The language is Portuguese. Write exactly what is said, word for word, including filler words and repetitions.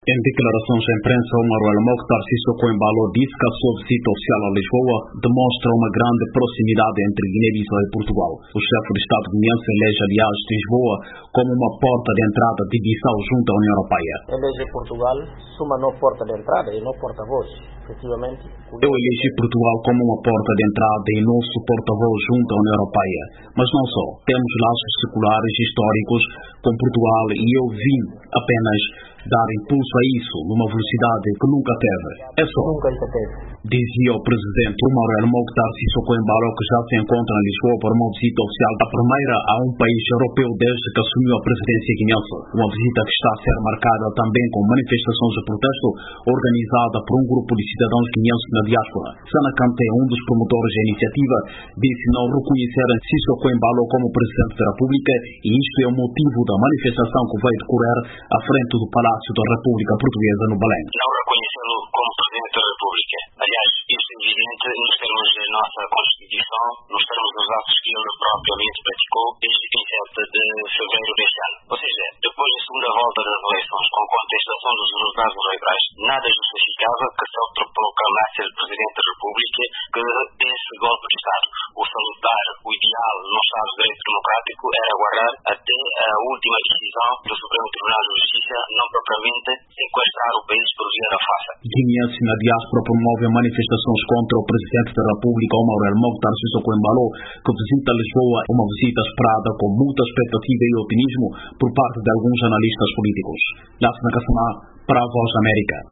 Em declarações à imprensa, Omar El-Mokhtar Sissoko Embalo disse que a sua visita oficial a Lisboa demonstra uma grande proximidade entre Guiné-Bissau e Portugal. O chefe de Estado guineense elege, aliás, Lisboa como uma porta de entrada de Bissau junto à União Europeia. Elege Portugal como uma porta de entrada e não porta-voz, efetivamente. Eu elegi Portugal como uma porta de entrada e nosso porta-voz junto à União Europeia. Mas não só. Temos laços seculares históricos com Portugal e eu vim apenas dar impulso a isso numa velocidade que nunca teve. É só. Nunca teve. Dizia o presidente Omar El-Mokhtar Sissoko Embalo, que já se encontra em Lisboa para uma visita oficial, a primeira a um país europeu desde que assumiu a presidência guineense. Uma visita que está a ser marcada também com manifestações de protesto organizada por um grupo de cidadãos guineenses na diáspora. Sana Kanté, um dos promotores da iniciativa, disse não reconhecer Sissoko Embalo como presidente da República e isto é o motivo da manifestação que vai decorrer à frente do Palácio da República Portuguesa no Belém. Não reconhecê-lo como Presidente da República. Aliás, isso é evidente nos termos da nossa Constituição, nos termos dos atos que ele propriamente praticou desde vinte e sete de fevereiro deste ano. Ou seja, depois da segunda volta das eleições, com contestação dos resultados eleitorais, nada justificava que se autoproclamasse o Presidente da República que desse golpe de Estado. O salutar, o ideal no Estado de Direito Democrático era aguardar até a última decisão do Supremo Tribunal de Justiça, não propriamente sequestrar o país por via da farsa. Guineenses na diáspora promovem manifestações contra o Presidente da República, Omar El-Mokhtar Sissoko Embalo, que visita Lisboa, uma visita esperada com muita expectativa e otimismo por parte de alguns analistas políticos. Lássina Kassamá, para a Voz da América.